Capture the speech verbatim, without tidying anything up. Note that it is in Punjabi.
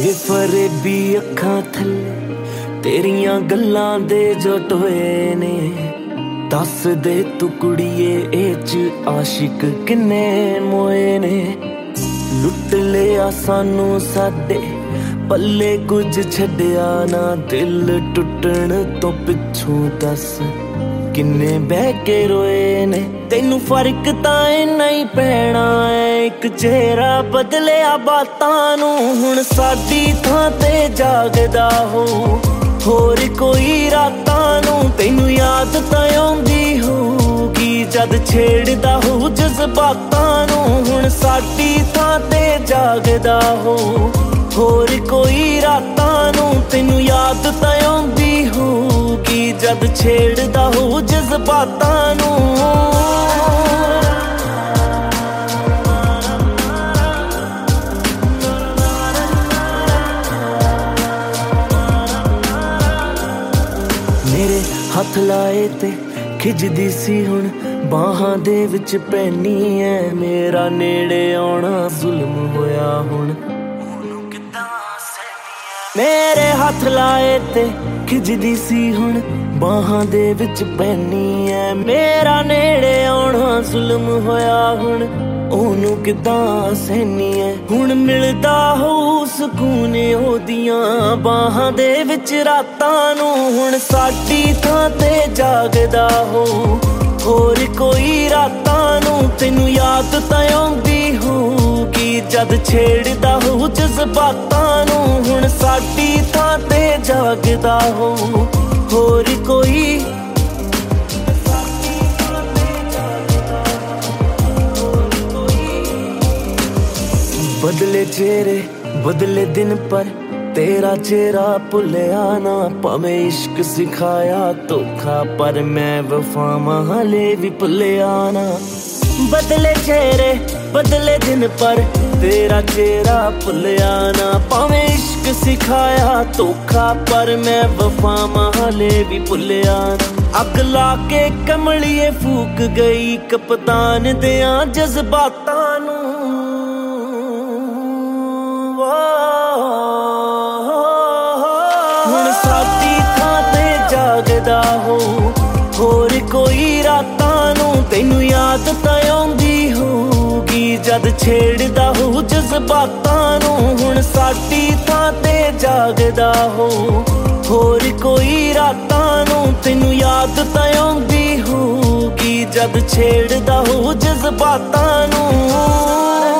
ਬੇਫਰੇਬੀ ਅੱਖਾਂ ਥੱਲੇ ਤੇਰੀਆਂ ਗੱਲਾਂ ਦੇ ਜੋ ਟੋਏ ਨੇ। ਦੱਸ ਦੇ ਤੂੰ ਕੁੜੀਏ ਇਹ ਚ ਆਸ਼ਿਕ ਕਿੰਨੇ ਮੋਏ ਨੇ। ਲੁੱਟ ਲਿਆ ਸਾਨੂੰ ਸਾਡੇ ਪੱਲੇ ਕੁਝ ਛੱਡਿਆ ਨਾ। ਦਿਲ ਟੁੱਟਣ ਤੋਂ ਪਿੱਛੋਂ ਦੱਸ ਕਿੰਨੇ ਬਹਿ ਕੇ ਰੋਏ ਨੇ। ਤੈਨੂੰ ਫਰਕ ਤਾਂ ਇੰਨਾ ਹੀ ਪੈਣਾ ਏ, ਇੱਕ ਚਿਹਰਾ ਬਦਲਿਆ ਬਾਤਾਂ ਨੂੰ। ਹੁਣ ਸਾਡੀ ਥਾਂ ਤੇ ਜਾਗਦਾ ਹੋ ਹੋਰ ਕੋਈ ਰਾਤਾਂ ਨੂੰ। ਤੈਨੂੰ ਯਾਦ ਤਾਂ ਆਉਂਦੀ ਹੋਊਗੀ ਜਦ ਛੇੜਦਾ ਹੋ ਜਜ਼ਬਾਤਾਂ ਨੂੰ। ਹੁਣ ਸਾਡੀ ਥਾਂ ਤੇ ਜਾਗਦਾ ਹੋ ਹੋਰ ਕੋਈ ਰਾਤਾਂ ਨੂੰ। ਤੈਨੂੰ ਯਾਦ ਤਾਂ ਆਉਂਦੀ ਹੋਊਗੀ ਜਦ ਛੇੜਦਾ ਹੋ ਜਜ਼ਬਾਤਾਂ ਨੂੰ। ਮੇਰੇ ਹੱਥ ਲਾਏ ਤੇ ਖਿੱਚਦੀ ਸੀ ਹੁਣ ਬਾਹਾਂ ਦੇ ਵਿੱਚ ਪੈਣੀ ਐ। ਮੇਰਾ ਨੇੜੇ ਆਉਣਾ ਜ਼ੁਲਮ ਹੋਇਆ ਹੁਣ ਉਹਨੂੰ ਕਿੱਦਾਂ ਸਹਿਣੀ ਐ। ਮੇਰੇ ਹੱਥ ਲਾਏ ਤੇ ਖਿੱਚਦੀ ਸੀ ਹੁਣ ਬਾਹਾਂ ਦੇ ਵਿੱਚ ਪੈਣੀ ਐ। ਮੇਰਾ ਨੇੜੇ ਆਉਣਾ ਜ਼ੁਲਮ ਹੋਇਆ ਹੁਣ ਉਹਨੂੰ ਕਿੱਦਾਂ ਸਹਿਣੀ ਐ। ਹੁਣ ਮਿਲਦਾ ਹੋ ਸਕੂਨ ਉਹਦੀਆਂ ਬਾਹਾਂ ਦੇ ਵਿੱਚ ਰਾਤਾਂ ਨੂੰ। ਹੁਣ ਸਾਡੀ ਥਾਂ ਤੇ ਜਾਗਦਾ ਹੋ ਹੋਰ ਕੋਈ ਰਾਤਾਂ ਨੂੰ। ਤੈਨੂੰ ਯਾਦ ਤਾਂ ਆਉਂਦੀ ਹੋਊਗੀ ਜਦ ਛੇੜਦਾ ਹੋ ਜਜ਼ਬਾਤਾਂ ਨੂੰ। ਹੁਣ ਸਾਡੀ ਥਾਂ ਤੇ ਜਾਗਦਾ ਹੋ ਹੋਰ ਕੋਈ। ਬਦਲੇ ਚਿਹਰੇ ਬਦਲੇ ਦਿਨ ਪਰ ਤੇਰਾ ਚਿਹਰਾ ਭੁੱਲਿਆ ਨਾ। ਭਾਵੇਂ ਇਸ਼ਕ ਸਿਖਾਇਆ ਧੋਖਾ ਪਰ ਮੈਂ ਵਫਾਵਾਂ ਹਾਲੇ ਵੀ ਭੁੱਲਿਆ ਨਾ। ਬਦਲੇ ਚਿਹਰੇ ਬਦਲੇ ਦਿਨ ਪਰ ਤੇਰਾ ਚਿਹਰਾ ਭੁੱਲਿਆ ਨਾ। ਭਾਵੇਂ ਇਸ਼ਕ ਸਿਖਾਇਆ ਧੋਖਾ ਪਰ ਮੈਂ ਵਫਾਵਾਂ ਹਾਲੇ ਵੀ ਭੁੱਲਿਆ ਨਾ। ਅੱਗ ਲਾ ਕੇ ਕਮਲੀਏ ਫੂਕ ਗਈ ਕਪਤਾਨ ਦਿਆਂ ਜਜ਼ਬਾਤਾਂ ਨੂੰ। ਹੁਣ ਸਾਡੀ ਥਾਂ ਤੇ ਜਾਗਦਾ ਹੋ ਹੋਰ ਕੋਈ ਰਾਤਾਂ ਨੂੰ। ਤੈਨੂੰ ਯਾਦ ਤਾਂ ਆਉਂਦੀ ਹੋਊਗੀ ਜਦ ਛੇੜਦਾ ਹੋ ਜਜ਼ਬਾਤਾਂ ਨੂੰ। ਹੁਣ ਸਾਡੀ ਥਾਂ ਤੇ ਜਾਗਦਾ ਹੋ ਹੋਰ ਕੋਈ ਰਾਤਾਂ ਨੂੰ। ਤੈਨੂੰ ਯਾਦ ਤਾਂ ਆਉਂਦੀ ਹੋਊਗੀ ਜਦ ਛੇੜਦਾ ਹੋ ਜਜ਼ਬਾਤਾਂ ਨੂੰ।